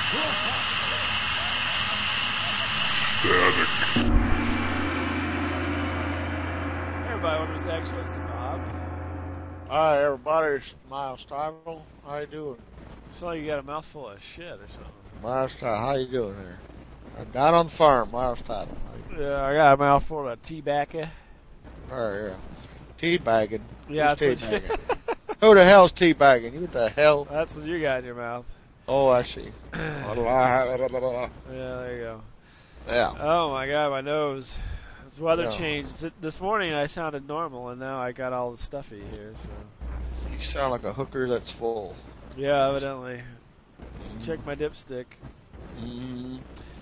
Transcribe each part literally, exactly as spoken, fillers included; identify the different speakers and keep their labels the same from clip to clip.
Speaker 1: Static.
Speaker 2: Hey everybody, welcome to Static Show. This is Bob.
Speaker 3: Hi everybody, it's Miles Toggle. How you doing?
Speaker 2: It's like you got a mouthful of shit or something.
Speaker 3: Miles Toggle, how you doing there? I'm down on the farm, Miles Toggle.
Speaker 2: Yeah, I got a mouthful of tobacco.
Speaker 3: Oh yeah. Teabagging.
Speaker 2: Yeah,
Speaker 3: Who's
Speaker 2: that's what, you,
Speaker 3: Who the hell's teabagging? You what the hell?
Speaker 2: that's what you got in your mouth.
Speaker 3: Oh, I see.
Speaker 2: Yeah, there you go.
Speaker 3: Yeah.
Speaker 2: Oh my god, my nose. It's weather
Speaker 3: Yeah.
Speaker 2: changed. This morning I sounded normal, and now I got all the stuffy here. So
Speaker 3: You sound like a hooker that's full.
Speaker 2: yeah, evidently. Check my dipstick.
Speaker 3: Mm-hmm.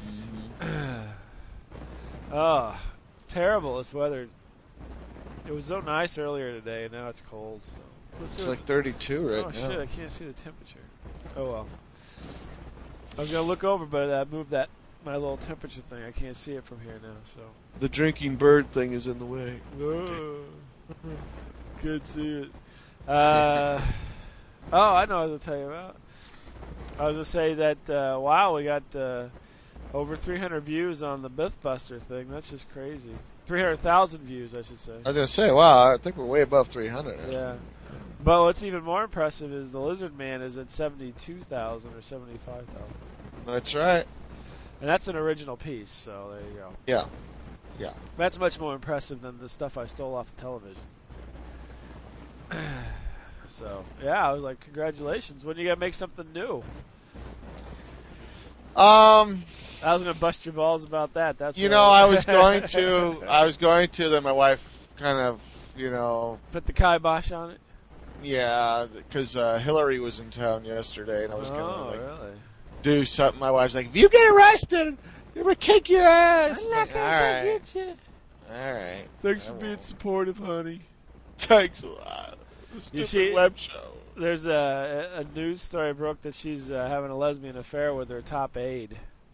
Speaker 2: Oh, it's terrible. This weather. It was so nice earlier today, and now it's cold. So let's see
Speaker 3: It's
Speaker 2: what-
Speaker 3: like thirty-two right
Speaker 2: oh
Speaker 3: now.
Speaker 2: shit! I can't see the temperature. Oh well. I was gonna look over, but I moved that my little temperature thing. I can't see it from here now. So.
Speaker 3: The drinking bird thing is in the way.
Speaker 2: Oh, can't see it. Uh, oh, I know what I was gonna tell you about. I was gonna say that. Uh, wow, we got uh, over three hundred views on the Mythbuster thing. That's just crazy. three hundred thousand views, I should say.
Speaker 3: I was gonna say, wow, I think we're way above three hundred.
Speaker 2: Yeah. But what's even more impressive is the Lizard Man is at seventy-two thousand or seventy-five thousand.
Speaker 3: That's right.
Speaker 2: And that's an original piece, so there you go.
Speaker 3: Yeah. Yeah.
Speaker 2: That's much more impressive than the stuff I stole off the television. So, yeah, I was like, congratulations. When are you going to make something new?
Speaker 3: Um,
Speaker 2: I was going to bust your balls about that. That's
Speaker 3: you
Speaker 2: what
Speaker 3: know, I was going to, I was going to, then my wife kind of, you know,
Speaker 2: Put the kibosh on it?
Speaker 3: yeah, because uh, Hillary was in town yesterday, and I was
Speaker 2: Oh,
Speaker 3: going to like
Speaker 2: really?
Speaker 3: do something. My wife's like, if you get arrested, I'm gonna kick your ass.
Speaker 2: I'm not
Speaker 3: Like,
Speaker 2: going
Speaker 3: all
Speaker 2: to
Speaker 3: right,
Speaker 2: get you.
Speaker 3: all right.
Speaker 2: Thanks
Speaker 3: I
Speaker 2: for being
Speaker 3: won't.
Speaker 2: supportive, honey.
Speaker 3: Thanks a lot.
Speaker 2: You
Speaker 3: Stupid
Speaker 2: see-
Speaker 3: web show.
Speaker 2: There's a, a news story broke that she's uh, having a lesbian affair with her top aide.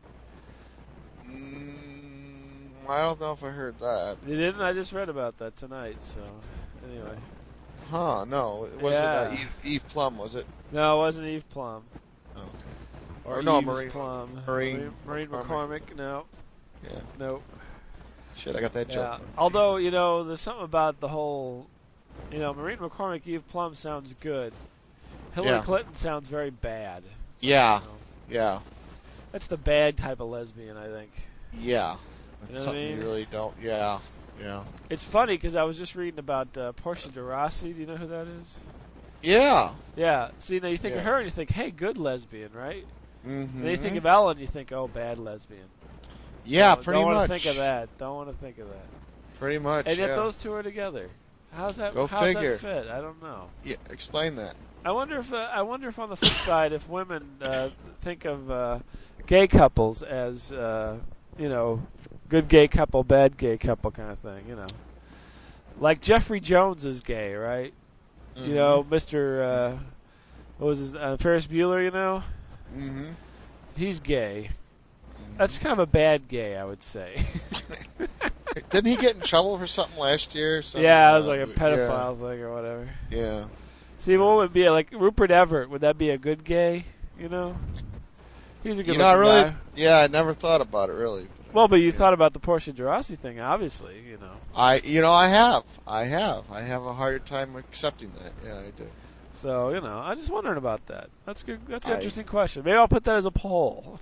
Speaker 3: Mm, I don't know if I heard that.
Speaker 2: You didn't? I just read about that tonight, so anyway.
Speaker 3: Huh? No, it wasn't
Speaker 2: Yeah.
Speaker 3: uh, Eve, Eve Plum, was it?
Speaker 2: No, it wasn't Eve Plum.
Speaker 3: Oh, okay.
Speaker 2: Or,
Speaker 3: Or no,
Speaker 2: Eve's
Speaker 3: Maureen-
Speaker 2: Plum.
Speaker 3: Maureen
Speaker 2: Maureen
Speaker 3: McCormick.
Speaker 2: McCormick. No,
Speaker 3: Yeah.
Speaker 2: nope.
Speaker 3: Shit, I got that
Speaker 2: Yeah.
Speaker 3: joke.
Speaker 2: Although, you know, there's something about the whole, you know, Maureen McCormick, Eve Plum sounds good. Hillary
Speaker 3: Yeah.
Speaker 2: Clinton sounds very bad.
Speaker 3: Yeah.
Speaker 2: You know,
Speaker 3: Yeah.
Speaker 2: that's the bad type of lesbian, I think.
Speaker 3: Yeah. That's
Speaker 2: You know what I
Speaker 3: something
Speaker 2: mean?
Speaker 3: you really don't. Yeah. Yeah.
Speaker 2: It's funny because I was just reading about uh, Portia de Rossi. Do you know who that is?
Speaker 3: Yeah.
Speaker 2: Yeah. See, now you think of
Speaker 3: Yeah.
Speaker 2: her and you think, hey, good lesbian, right?
Speaker 3: Mm-hmm.
Speaker 2: And then you think of Ellen, you think, oh, bad lesbian.
Speaker 3: Yeah,
Speaker 2: don't,
Speaker 3: pretty
Speaker 2: don't
Speaker 3: much.
Speaker 2: want to think of that. Don't want to think of that.
Speaker 3: Pretty much.
Speaker 2: And yet
Speaker 3: yeah.
Speaker 2: those two are together. How's that?
Speaker 3: Go
Speaker 2: how's
Speaker 3: figure.
Speaker 2: that fit? I don't know.
Speaker 3: Yeah. Explain that.
Speaker 2: I wonder if uh, I wonder if on the flip side, if women uh, think of uh, gay couples as uh, you know, good gay couple, bad gay couple kind of thing. You know, like Jeffrey Jones is gay, right?
Speaker 3: Mm-hmm.
Speaker 2: You know, Mister Uh, what was his uh, Ferris Bueller? You know,
Speaker 3: Mm-hmm.
Speaker 2: he's gay. That's kind of a bad gay, I would say.
Speaker 3: Didn't he get in trouble for something last year? Something,
Speaker 2: Yeah, it was
Speaker 3: uh,
Speaker 2: like a pedophile thing or whatever.
Speaker 3: Yeah. yeah.
Speaker 2: See, what would be like Rupert Everett? Would that be a good gay? You know, he's a good
Speaker 3: You know, I really.
Speaker 2: guy.
Speaker 3: Yeah, I never thought about it really.
Speaker 2: Well, but you
Speaker 3: Yeah.
Speaker 2: thought about the Portia de Rossi thing, obviously. You know.
Speaker 3: I, you know, I have, I have, I have a hard time accepting that. Yeah, I do.
Speaker 2: So you know, I'm just wondering about that. That's good. That's an
Speaker 3: I-
Speaker 2: interesting question. Maybe I'll put that as a poll.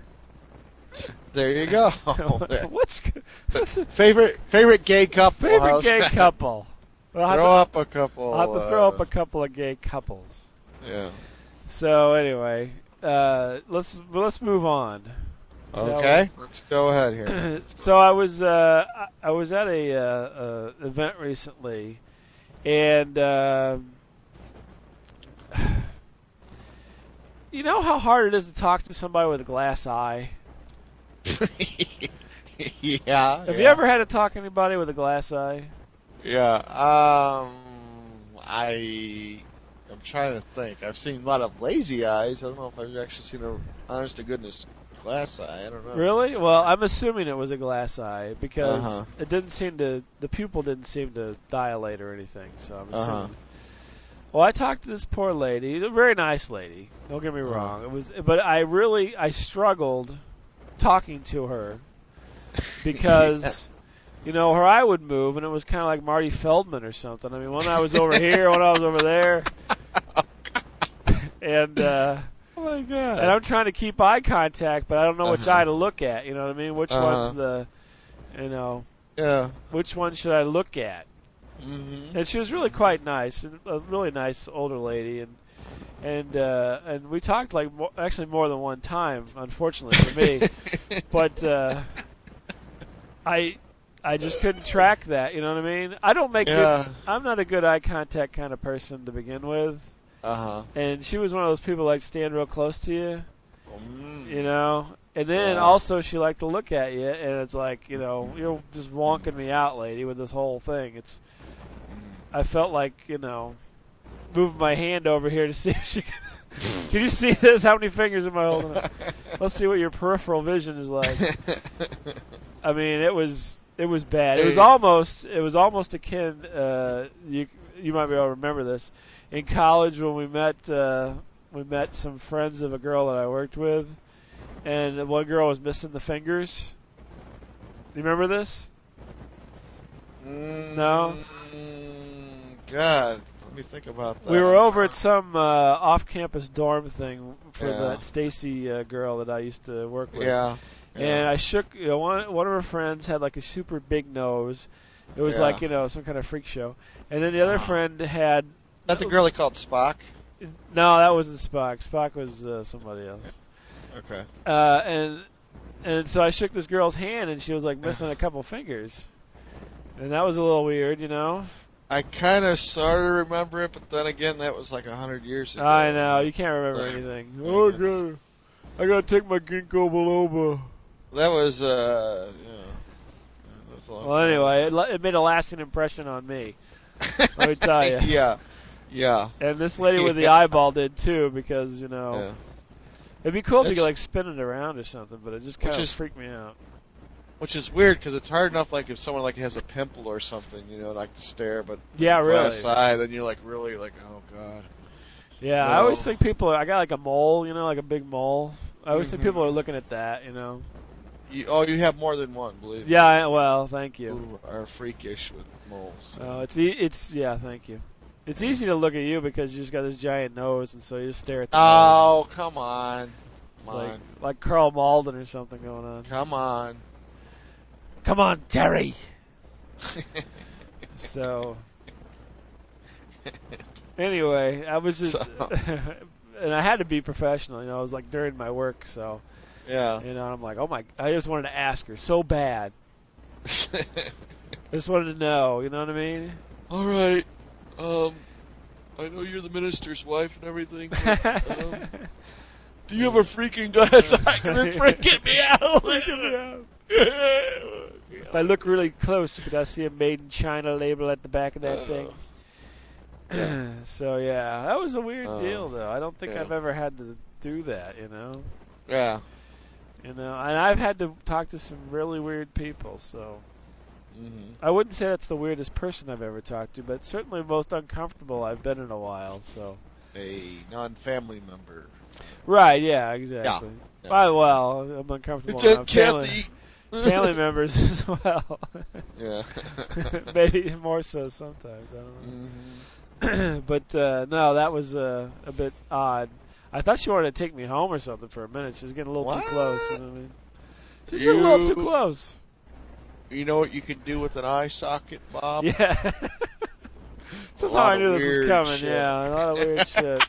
Speaker 3: There you go. There.
Speaker 2: What's, good- what's a
Speaker 3: favorite favorite gay couple?
Speaker 2: favorite
Speaker 3: How's
Speaker 2: gay
Speaker 3: that?
Speaker 2: couple? Well, I'll have
Speaker 3: Throw
Speaker 2: to-
Speaker 3: up a couple.
Speaker 2: I'll have to throw
Speaker 3: uh,
Speaker 2: up a couple of gay couples.
Speaker 3: Yeah.
Speaker 2: So anyway, uh, let's well, let's move on. shall we?
Speaker 3: Okay. Let's go ahead here.
Speaker 2: So I was uh, I I was at a uh, uh, event recently, and uh, you know how hard it is to talk to somebody with a glass eye.
Speaker 3: yeah.
Speaker 2: Have
Speaker 3: yeah.
Speaker 2: you ever had to talk to anybody with a glass eye?
Speaker 3: Yeah. Um. I. I'm trying to think. I've seen a lot of lazy eyes. I don't know if I've actually seen a honest to goodness glass eye. I don't know.
Speaker 2: Really? Well, I'm assuming it was a glass eye because
Speaker 3: Uh-huh.
Speaker 2: it didn't seem to the pupil didn't seem to dilate or anything. So I'm assuming.
Speaker 3: Uh-huh.
Speaker 2: Well, I talked to this poor lady, a very nice lady. Don't get me
Speaker 3: Uh-huh.
Speaker 2: wrong. It was, but I really I struggled talking to her because you know her eye would move, and it was kind of like Marty Feldman or something. I mean, when I was over here, when I was over there, and uh,
Speaker 3: Oh my god.
Speaker 2: and I'm trying to keep eye contact, but I don't know which
Speaker 3: Uh-huh.
Speaker 2: eye to look at. You know what I mean? Which
Speaker 3: Uh-huh.
Speaker 2: one's the, you know,
Speaker 3: Yeah.
Speaker 2: which one should I look at?
Speaker 3: Mm-hmm.
Speaker 2: And she was really quite nice, a really nice older lady, and and uh, and we talked like mo- actually more than one time, unfortunately for me. But uh, I I just couldn't track that. You know what I mean? I don't make
Speaker 3: Yeah.
Speaker 2: good. I'm not a good eye contact kind of person to begin with,
Speaker 3: Uh huh.
Speaker 2: and she was one of those people like stand real close to you,
Speaker 3: Mm.
Speaker 2: you know. And then
Speaker 3: Yeah.
Speaker 2: also she liked to look at you, and it's like you know you're just wonking me out, lady, with this whole thing. It's I felt like, you know, moving my hand over here to see if she can. Can you see this? How many fingers am I holding up? Let's see what your peripheral vision is like. I mean, it was it was bad. It was
Speaker 3: Hey.
Speaker 2: almost it was almost akin. Uh, you you might be able to remember this in college when we met uh, we met some friends of a girl that I worked with, and one girl was missing the fingers. Do you remember this? No?
Speaker 3: Mm, God, let me think about that.
Speaker 2: We were over at some uh, off-campus dorm thing for
Speaker 3: Yeah.
Speaker 2: that Stacy uh, girl that I used to work with.
Speaker 3: Yeah. yeah.
Speaker 2: And I shook, you know, one one of her friends had like a super big nose. It was
Speaker 3: Yeah.
Speaker 2: like, you know, some kind of freak show. And then the other
Speaker 3: Wow.
Speaker 2: friend had
Speaker 3: That the girl they called Spock?
Speaker 2: no, that wasn't Spock. Spock was uh, somebody else.
Speaker 3: Okay.
Speaker 2: Uh, and and so I shook this girl's hand, and she was like missing a couple fingers. And that was a little weird, you know.
Speaker 3: I kind of sort of remember it, but then again, that was like a hundred years ago.
Speaker 2: I know, you can't remember
Speaker 3: Yeah.
Speaker 2: anything.
Speaker 3: Yeah,
Speaker 2: Oh, I
Speaker 3: it's-
Speaker 2: gotta, I gotta take my ginkgo biloba.
Speaker 3: That was, uh, yeah. That was a long
Speaker 2: Well,
Speaker 3: time
Speaker 2: anyway, it,
Speaker 3: ago.
Speaker 2: la- it made a lasting impression on me. let me tell ya.
Speaker 3: Yeah. Yeah.
Speaker 2: And this lady with the
Speaker 3: Yeah.
Speaker 2: eyeball did too, because you know,
Speaker 3: Yeah.
Speaker 2: it'd be cool if you
Speaker 3: It's-
Speaker 2: could like spin it around or something, but it just
Speaker 3: Which
Speaker 2: kind of
Speaker 3: is-
Speaker 2: freaked me out.
Speaker 3: Which is weird because it's hard enough, like if someone like has a pimple or something, you know, like to stare, but
Speaker 2: Yeah,
Speaker 3: glass
Speaker 2: really.
Speaker 3: eye, then you're like really like, oh god.
Speaker 2: Yeah, I
Speaker 3: No.
Speaker 2: always think people. I got like a mole, you know, like a big mole. I always think
Speaker 3: Mhm.
Speaker 2: people are looking at that, you know.
Speaker 3: You, oh, you have more than one, believe me.
Speaker 2: Yeah, I, well, thank you.
Speaker 3: Who are freakish with moles.
Speaker 2: Oh, it's e- it's yeah, thank you. It's easy to look at you because you just got this giant nose, and so you just stare at the nose.
Speaker 3: Oh, come on.
Speaker 2: It's
Speaker 3: Come
Speaker 2: like
Speaker 3: on.
Speaker 2: like Carl Malden or something going on.
Speaker 3: Come on.
Speaker 2: Come on, Terry. So anyway, I was just,
Speaker 3: So-
Speaker 2: and I had to be professional. You know, I was like during my work, so
Speaker 3: yeah.
Speaker 2: you know, I'm like, oh my, I just wanted to ask her so bad. I just wanted to know. You know what I mean?
Speaker 3: All right. Um, I know you're the minister's wife and everything. But, um, do you have a freaking glass eye? 'Cause it's freaking me out.
Speaker 2: Freaking me out. If I look really close, could I see a made in China label at the back of that
Speaker 3: Uh,
Speaker 2: thing?
Speaker 3: yeah.
Speaker 2: So yeah, that was a weird
Speaker 3: Uh,
Speaker 2: deal, though. I don't think
Speaker 3: yeah.
Speaker 2: I've ever had to do that. You know,
Speaker 3: Yeah.
Speaker 2: you know, and I've had to talk to some really weird people. So
Speaker 3: Mm-hmm.
Speaker 2: I wouldn't say that's the weirdest person I've ever talked to, but certainly the most uncomfortable I've been in a while. So
Speaker 3: A non-family member.
Speaker 2: right, yeah, exactly.
Speaker 3: Yeah.
Speaker 2: Well, well, I'm uncomfortable.
Speaker 3: J-
Speaker 2: around family,
Speaker 3: Kathy.
Speaker 2: family members as well.
Speaker 3: Yeah.
Speaker 2: Maybe more so sometimes. I don't know.
Speaker 3: hmm
Speaker 2: but uh, no, that was uh, a bit odd. I thought she wanted to take me home or something for a minute. She was getting a little
Speaker 3: What?
Speaker 2: too close. You know what I mean? She was getting a little too
Speaker 3: You-
Speaker 2: close.
Speaker 3: You know what you can do with an eye socket, Bob?
Speaker 2: Yeah. Somehow
Speaker 3: lot
Speaker 2: I
Speaker 3: of
Speaker 2: knew this was
Speaker 3: weird
Speaker 2: coming.
Speaker 3: shit.
Speaker 2: Yeah, a lot of weird shit.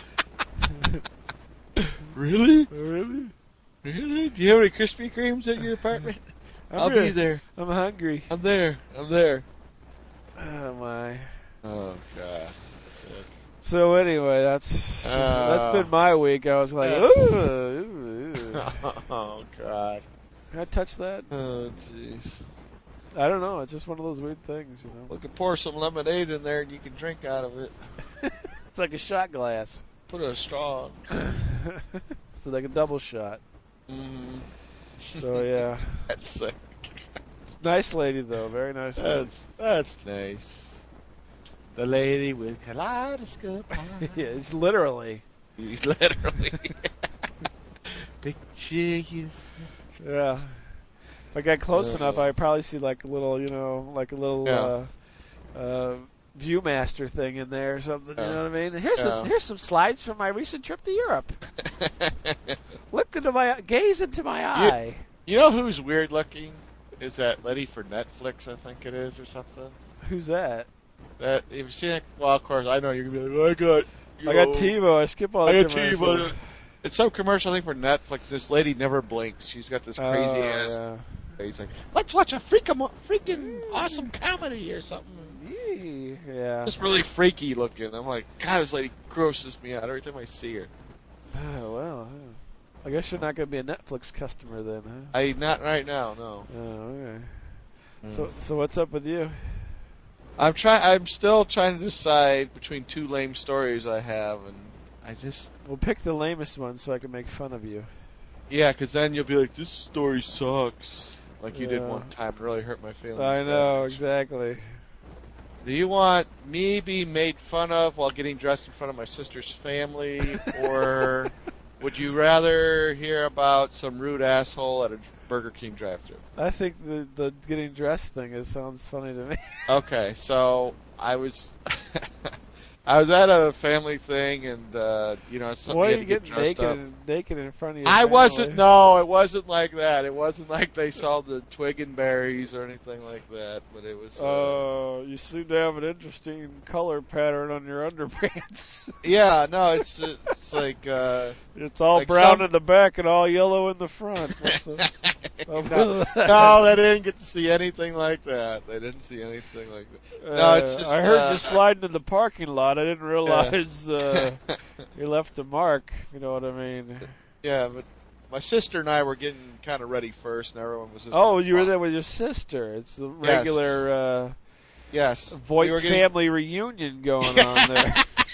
Speaker 3: Really?
Speaker 2: Really?
Speaker 3: Really? Do you have any Krispy Kremes at your apartment?
Speaker 2: I'm
Speaker 3: I'll
Speaker 2: really-
Speaker 3: be there.
Speaker 2: I'm hungry.
Speaker 3: I'm there. I'm there.
Speaker 2: Oh my.
Speaker 3: Oh God.
Speaker 2: So anyway, that's
Speaker 3: Uh,
Speaker 2: that's been my week. I was like,
Speaker 3: uh,
Speaker 2: ooh, ooh, ooh.
Speaker 3: Oh God.
Speaker 2: Can I touch that?
Speaker 3: Oh jeez.
Speaker 2: I don't know. It's just one of those weird things, you know.
Speaker 3: We could pour some lemonade in there and you can drink out of it.
Speaker 2: It's like a shot glass.
Speaker 3: Put a straw.
Speaker 2: So like a double shot.
Speaker 3: Mm-hmm.
Speaker 2: So yeah,
Speaker 3: That's sick.
Speaker 2: it's a nice lady though, very nice lady.
Speaker 3: That's that's nice. The lady with kaleidoscope eyes.
Speaker 2: Yeah, it's literally.
Speaker 3: He's literally. Picture you.
Speaker 2: Yeah. If I got close
Speaker 3: Uh,
Speaker 2: enough, I'd probably see like a little, you know, like a little
Speaker 3: Yeah.
Speaker 2: uh, uh, Viewmaster thing in there or something. You
Speaker 3: Yeah.
Speaker 2: know what I mean? Here's
Speaker 3: Yeah.
Speaker 2: this, here's some slides from my recent trip to Europe. Look into my gaze into my eye.
Speaker 3: You know who's weird looking? Is that lady for Netflix? I think it is, or something.
Speaker 2: Who's that?
Speaker 3: That if you seen it, well, of course I know you're gonna be like, I got. You
Speaker 2: I got
Speaker 3: know,
Speaker 2: TiVo. I skip all the
Speaker 3: I got
Speaker 2: commercials.
Speaker 3: TiVo. It's some commercial thing for Netflix. This lady never blinks. She's got this crazy
Speaker 2: Oh,
Speaker 3: ass
Speaker 2: yeah.
Speaker 3: face. Like, let's watch a freaking freaking awesome comedy or something.
Speaker 2: Yee. Yeah.
Speaker 3: Just really freaky looking. I'm like, God, this lady grosses me out every time I see her.
Speaker 2: Oh, well. huh. I guess you're not going to be a Netflix customer then, huh?
Speaker 3: I not right now, no.
Speaker 2: Oh, okay.
Speaker 3: Mm.
Speaker 2: So, so what's up with you?
Speaker 3: I'm trying. I'm still trying to decide between two lame stories I have, and I just
Speaker 2: Well, pick the lamest one so I can make fun of you.
Speaker 3: yeah, because then you'll be like, this story sucks, like you did
Speaker 2: Yeah.
Speaker 3: one time. It really hurt my feelings.
Speaker 2: I know,
Speaker 3: bad.
Speaker 2: exactly.
Speaker 3: Do you want me being made fun of while getting dressed in front of my sister's family, or would you rather hear about some rude asshole at a Burger King drive-thru?
Speaker 2: I think the the getting dressed thing is sounds funny to me.
Speaker 3: Okay, so I was I was at a family thing, and uh, you know, something
Speaker 2: Why
Speaker 3: you
Speaker 2: are
Speaker 3: had
Speaker 2: you
Speaker 3: to get
Speaker 2: getting
Speaker 3: dressed
Speaker 2: naked
Speaker 3: up.
Speaker 2: and, naked in front of your
Speaker 3: I
Speaker 2: family?
Speaker 3: wasn't. No, it wasn't like that. It wasn't like they saw the twig and berries or anything like that. But it was. Uh,
Speaker 2: Oh, you seem to have an interesting color pattern on your underpants.
Speaker 3: yeah, no, it's it's like. Uh,
Speaker 2: It's all
Speaker 3: Like
Speaker 2: brown
Speaker 3: some-
Speaker 2: in the back and all yellow in the front. What's the-
Speaker 3: no,
Speaker 2: Oh,
Speaker 3: no, they didn't get to see anything like that. They didn't see anything like that. No, it's
Speaker 2: Uh,
Speaker 3: just.
Speaker 2: I heard
Speaker 3: uh,
Speaker 2: you sliding in the parking lot. I didn't realize uh, you left a mark. You know what I mean?
Speaker 3: Yeah, but my sister and I were getting kind of ready first, and everyone was. Just
Speaker 2: Oh, you were
Speaker 3: "Fuck."
Speaker 2: there with your sister. It's the regular uh,
Speaker 3: Yes.
Speaker 2: Voight
Speaker 3: we were getting-
Speaker 2: family reunion going on there.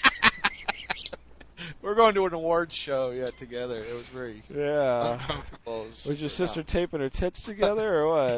Speaker 3: We're going to an awards show yet together. It was very
Speaker 2: Yeah.
Speaker 3: uncomfortable. It
Speaker 2: Was your
Speaker 3: super
Speaker 2: sister taping her tits together or what?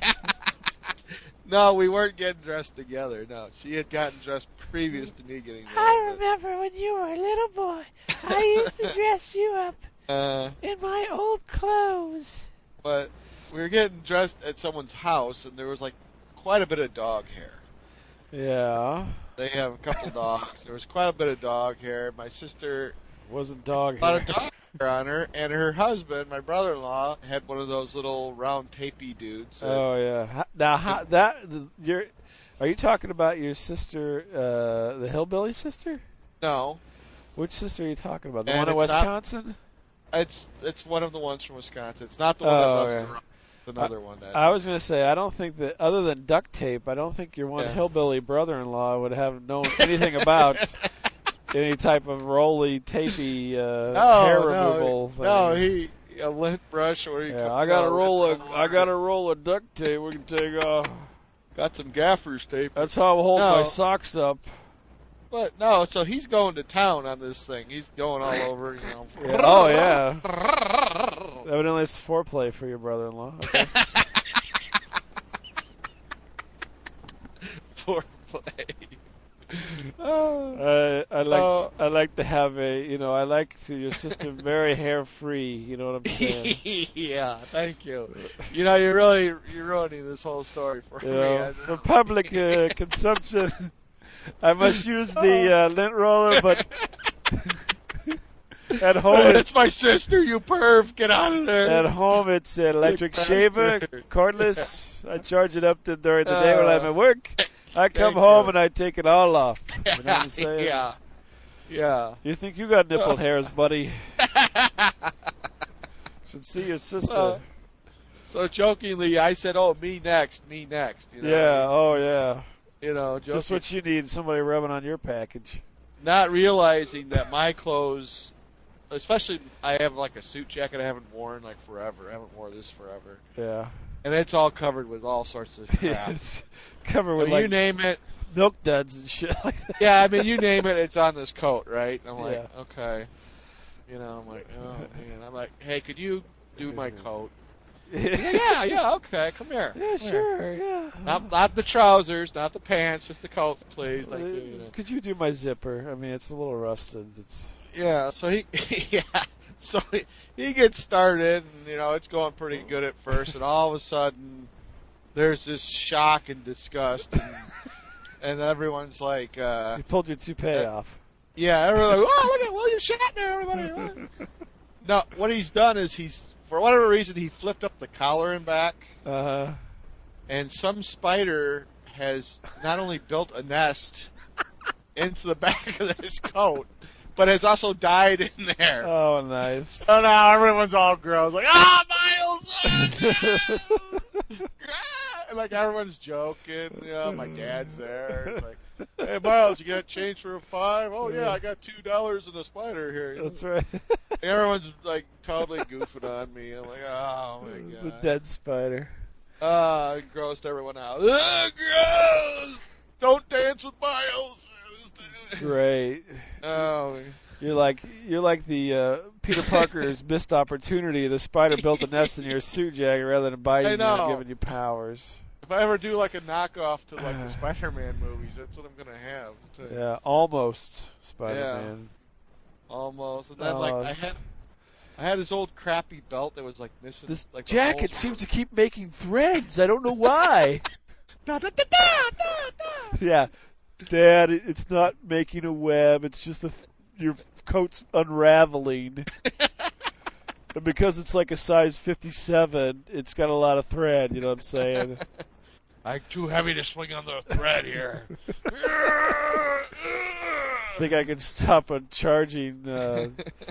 Speaker 3: No, we weren't getting dressed together. No, she had gotten dressed previous to me getting there.
Speaker 2: I remember when you were a little boy. I used to dress you up
Speaker 3: Uh,
Speaker 2: in my old clothes.
Speaker 3: but we were getting dressed at someone's house, and there was like quite a bit of dog hair.
Speaker 2: Yeah.
Speaker 3: They have a couple dogs. There was quite a bit of dog hair. My sister
Speaker 2: Wasn't dog
Speaker 3: had a lot
Speaker 2: hair.
Speaker 3: of dog hair on her, and her husband, my brother-in-law, had one of those little round tapey dudes. that-
Speaker 2: Oh yeah. How- Now how, that the, you're are you talking about your sister, uh, the hillbilly sister?
Speaker 3: No,
Speaker 2: Which sister are you talking about? The
Speaker 3: And
Speaker 2: one in
Speaker 3: it's not-
Speaker 2: Wisconsin?
Speaker 3: it's it's one of the ones from Wisconsin. It's not the one
Speaker 2: Oh,
Speaker 3: that loves
Speaker 2: okay.
Speaker 3: the rock. It's another one that.
Speaker 2: I was gonna say I don't think that other than duct tape, I don't think your one
Speaker 3: Yeah.
Speaker 2: hillbilly brother-in-law would have known anything about any type of roly, tapey uh,
Speaker 3: no,
Speaker 2: hair
Speaker 3: no,
Speaker 2: removal thing.
Speaker 3: no, he a lint brush or he.
Speaker 2: Yeah,
Speaker 3: comes
Speaker 2: I got a
Speaker 3: out
Speaker 2: roll
Speaker 3: with
Speaker 2: of
Speaker 3: all
Speaker 2: I
Speaker 3: over.
Speaker 2: got a roll of duct tape we can take off.
Speaker 3: got some gaffer's tape.
Speaker 2: That's how I hold
Speaker 3: No.
Speaker 2: my socks up.
Speaker 3: But no, so he's going to town on this thing. He's going all over, you know.
Speaker 2: Yeah. Oh yeah. Evidently, it's foreplay for your brother-in-law. Okay.
Speaker 3: Foreplay.
Speaker 2: Uh, I like
Speaker 3: Oh.
Speaker 2: I like to have a you know I like to your sister very hair free. You know what I'm saying?
Speaker 3: yeah, thank you. You know, you're really you're ruining this whole story for
Speaker 2: You
Speaker 3: me.
Speaker 2: know,
Speaker 3: I
Speaker 2: for public uh, consumption, I must use the uh, lint roller, but at home
Speaker 3: That's my sister, you perv. Get out of there.
Speaker 2: at home it's an electric
Speaker 3: Big
Speaker 2: shaver,
Speaker 3: bastard.
Speaker 2: cordless. I charge it up to during the day when I'm at work. I come
Speaker 3: Thank
Speaker 2: home
Speaker 3: you.
Speaker 2: and I take it all off. You know what I'm saying?
Speaker 3: yeah. Yeah.
Speaker 2: You think you got nipple hairs, buddy? Should see your sister.
Speaker 3: Uh, so jokingly, I said, "Oh, me next, me next." You know,
Speaker 2: yeah. Oh yeah.
Speaker 3: You know,
Speaker 2: Just
Speaker 3: joking,
Speaker 2: what you need. Somebody rubbing on your package.
Speaker 3: not realizing that my clothes, especially I have like a suit jacket I haven't worn like forever. I haven't worn this forever,
Speaker 2: Yeah.
Speaker 3: and it's all covered with all sorts of crap.
Speaker 2: It's covered
Speaker 3: I
Speaker 2: with
Speaker 3: mean,
Speaker 2: like
Speaker 3: you name it.
Speaker 2: milk duds and shit like that.
Speaker 3: Yeah, I mean, you name it, it's on this coat, right? I'm like,
Speaker 2: Yeah.
Speaker 3: okay. You know, I'm like, oh man. I'm like, hey, could you do my coat? yeah, yeah, okay, come here.
Speaker 2: Yeah,
Speaker 3: come
Speaker 2: sure,
Speaker 3: Here.
Speaker 2: yeah.
Speaker 3: Not, not the trousers, not the pants, just the coat, please. Thank you. you know.
Speaker 2: Could you do my zipper? I mean, it's a little rusted. It's
Speaker 3: Yeah, so he, yeah, so he, he gets started, and you know it's going pretty good at first, and all of a sudden there's this shock and disgust, and, and everyone's like, uh,
Speaker 2: you pulled your toupee
Speaker 3: uh,
Speaker 2: off.
Speaker 3: yeah, everyone's like, oh, look at William Shatner, everybody. No, what he's done is he's, for whatever reason, he flipped up the collar and back,
Speaker 2: Uh huh.
Speaker 3: and some spider has not only built a nest into the back of his coat, but has also died in there.
Speaker 2: Oh, nice.
Speaker 3: So now everyone's all gross, like, ah, Miles! Oh, no! And like everyone's joking, you know, my dad's there. It's like, hey, Miles, you got change for a five? Oh, yeah, I got two dollars and a spider here. You know?
Speaker 2: That's right.
Speaker 3: And everyone's like totally goofing on me. I'm like, oh, my God.
Speaker 2: The dead spider.
Speaker 3: Ah, uh, grossed everyone out. Ah, gross! Don't dance with Miles!
Speaker 2: Great.
Speaker 3: Oh,
Speaker 2: You're like you're like the uh, Peter Parker's missed opportunity. The spider built a nest in your suit jacket rather than biting you and giving you powers.
Speaker 3: If I ever do like a knockoff to like the Spider-Man movies, that's what I'm gonna have. To,
Speaker 2: Yeah, almost Spider-Man.
Speaker 3: Yeah, almost. And then like I
Speaker 2: Almost.
Speaker 3: had, I had this old crappy belt that was like missing.
Speaker 2: This
Speaker 3: like the
Speaker 2: jacket
Speaker 3: holes.
Speaker 2: seems to keep making threads. I don't know why.
Speaker 3: Da, da, da, da, da, da.
Speaker 2: Yeah, Dad, it- it's not making a web. It's just the th- your coat's unraveling. And because it's like a size fifty-seven, it's got a lot of thread. You know what I'm saying?
Speaker 3: I'm too heavy to swing on the thread here.
Speaker 2: Think I can stop a charging uh,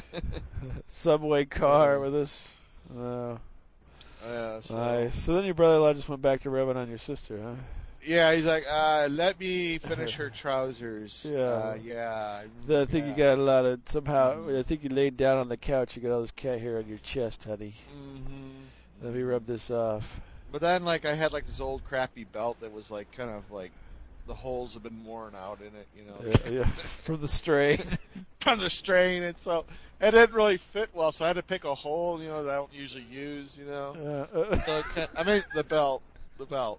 Speaker 2: subway car with this? No.
Speaker 3: Yeah, so,
Speaker 2: Nice. So then your brother-in-law just went back to rubbing on your sister, huh?
Speaker 3: yeah, he's like, uh, let me finish her trousers.
Speaker 2: Yeah.
Speaker 3: Uh, yeah.
Speaker 2: The- I think
Speaker 3: yeah.
Speaker 2: you got a lot of somehow. I think you laid down on the couch. You got all this cat hair on your chest, honey.
Speaker 3: Mm-hmm.
Speaker 2: Let me rub this off.
Speaker 3: But then, like, I had like this old crappy belt that was like kind of like the holes have been worn out in it, you know,
Speaker 2: Yeah, yeah. From the strain.
Speaker 3: from the strain, and so it didn't really fit well. So I had to pick a hole, you know, that I don't usually use, you know.
Speaker 2: Uh, uh,
Speaker 3: So it can't- I mean, the belt, the belt.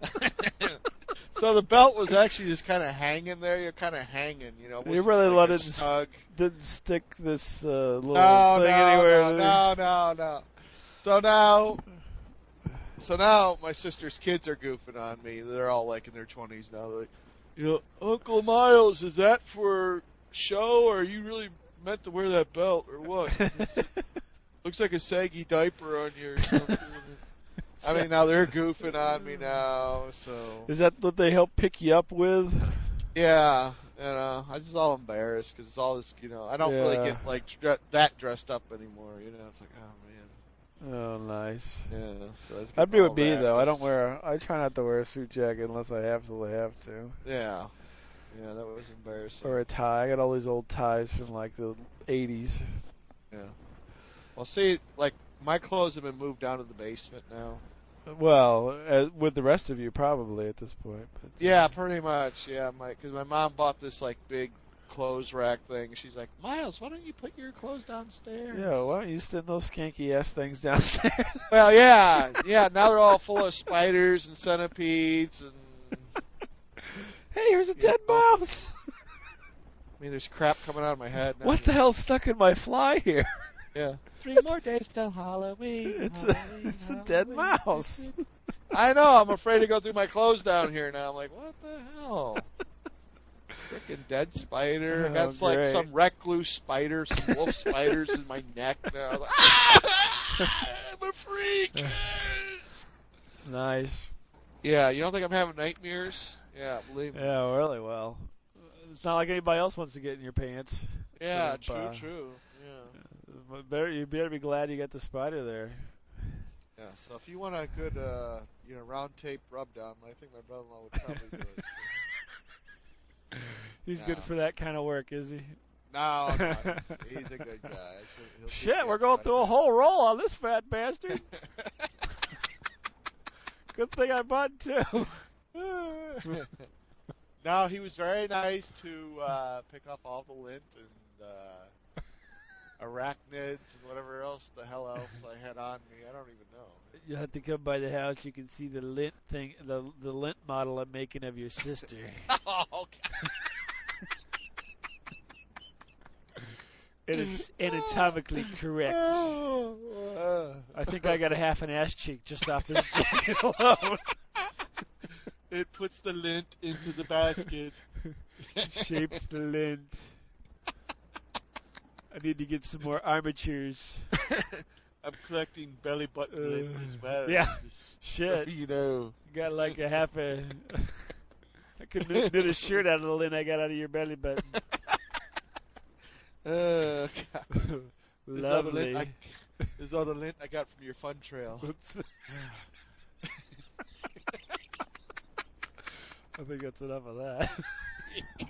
Speaker 3: So the belt was actually just kind of hanging there. You're kind of hanging, you know. It
Speaker 2: Your
Speaker 3: wasn't
Speaker 2: brother-in-law
Speaker 3: like a
Speaker 2: didn't s-
Speaker 3: snug.
Speaker 2: didn't stick this uh, little
Speaker 3: No,
Speaker 2: thing
Speaker 3: no,
Speaker 2: anywhere.
Speaker 3: no,
Speaker 2: did he?
Speaker 3: no, no, no. So now, so now my sister's kids are goofing on me. They're all like in their twenties now. They're like, you know, Uncle Miles, is that for show, or are you really meant to wear that belt, or what? Looks like a saggy diaper on you or something. I mean, now they're goofing on me now, so.
Speaker 2: Is that what they help pick you up with?
Speaker 3: Yeah, you know, I'm just all embarrassed because it's all this, you know, I don't really
Speaker 2: Yeah.
Speaker 3: get like dre- that dressed up anymore, you know. It's like, oh man.
Speaker 2: Oh, nice.
Speaker 3: Yeah, so it's
Speaker 2: That'd be
Speaker 3: getting
Speaker 2: with me
Speaker 3: all
Speaker 2: though. I
Speaker 3: rashes.
Speaker 2: don't wear. I try not to wear a suit jacket unless I have to. I have to.
Speaker 3: Yeah, yeah, that was embarrassing.
Speaker 2: Or a tie. I got all these old ties from like the eighties.
Speaker 3: Yeah. Well, see, like my clothes have been moved down to the basement now.
Speaker 2: Well, uh, with the rest of you probably at this point. But
Speaker 3: Yeah, pretty much. Yeah, my because my mom bought this like big clothes rack thing. She's like, Miles, why don't you put your clothes downstairs?
Speaker 2: Yeah, why don't you send those skanky ass things downstairs?
Speaker 3: Well, yeah, yeah. Now they're all full of spiders and centipedes, and
Speaker 2: Hey, here's a dead
Speaker 3: Yeah.
Speaker 2: mouse.
Speaker 3: I mean, there's crap coming out of my head. Now.
Speaker 2: What the hell's stuck in my fly here?
Speaker 3: Yeah. Three more days till Halloween.
Speaker 2: It's a,
Speaker 3: Halloween,
Speaker 2: it's a dead
Speaker 3: Halloween.
Speaker 2: mouse.
Speaker 3: I know. I'm afraid to go through my clothes down here now. I'm like, what the hell? Freaking dead spider.
Speaker 2: Oh,
Speaker 3: That's like
Speaker 2: great.
Speaker 3: some recluse spider, some wolf spiders in my neck now. I'm like, ah, I'm a freak.
Speaker 2: Nice.
Speaker 3: Yeah, you don't think I'm having nightmares? Yeah, believe me.
Speaker 2: Yeah, really well. It's not like anybody else wants to get in your pants.
Speaker 3: Yeah,
Speaker 2: But,
Speaker 3: true,
Speaker 2: uh,
Speaker 3: true. Yeah.
Speaker 2: But better, you better be glad you got the spider there.
Speaker 3: Yeah, so if you want a good, uh, you know, round tape rub down, I think my brother-in-law would probably do it.
Speaker 2: He's
Speaker 3: No.
Speaker 2: good for that kind of work, is he?
Speaker 3: No, no, he's, he's a good guy. He'll- he'll keep
Speaker 2: Shit,
Speaker 3: you
Speaker 2: we're going through a
Speaker 3: upset.
Speaker 2: whole roll on this fat bastard. Good thing I bought two.
Speaker 3: No, he was very nice to uh, pick up all the lint and uh, arachnids and whatever else the hell else I had on me. I don't even know.
Speaker 2: You'll have to come by the house. You can see the lint thing, the the lint model I'm making of your sister.
Speaker 3: Oh, okay.
Speaker 2: And it's anatomically correct. I think I got a half an ass cheek just off this jacket alone.
Speaker 3: It puts the lint into the basket.
Speaker 2: Shapes the lint. I need to get some more armatures.
Speaker 3: I'm collecting belly button
Speaker 2: Uh,
Speaker 3: lint as well.
Speaker 2: yeah.
Speaker 3: Just,
Speaker 2: Shit.
Speaker 3: You know.
Speaker 2: Got like a half a. I could knit knit a shirt out of the lint I got out of your belly button.
Speaker 3: Uh, God. This is all the lint
Speaker 2: Lovely.
Speaker 3: I, this is all the lint I got from your fun trail.
Speaker 2: What's- I think that's enough of that.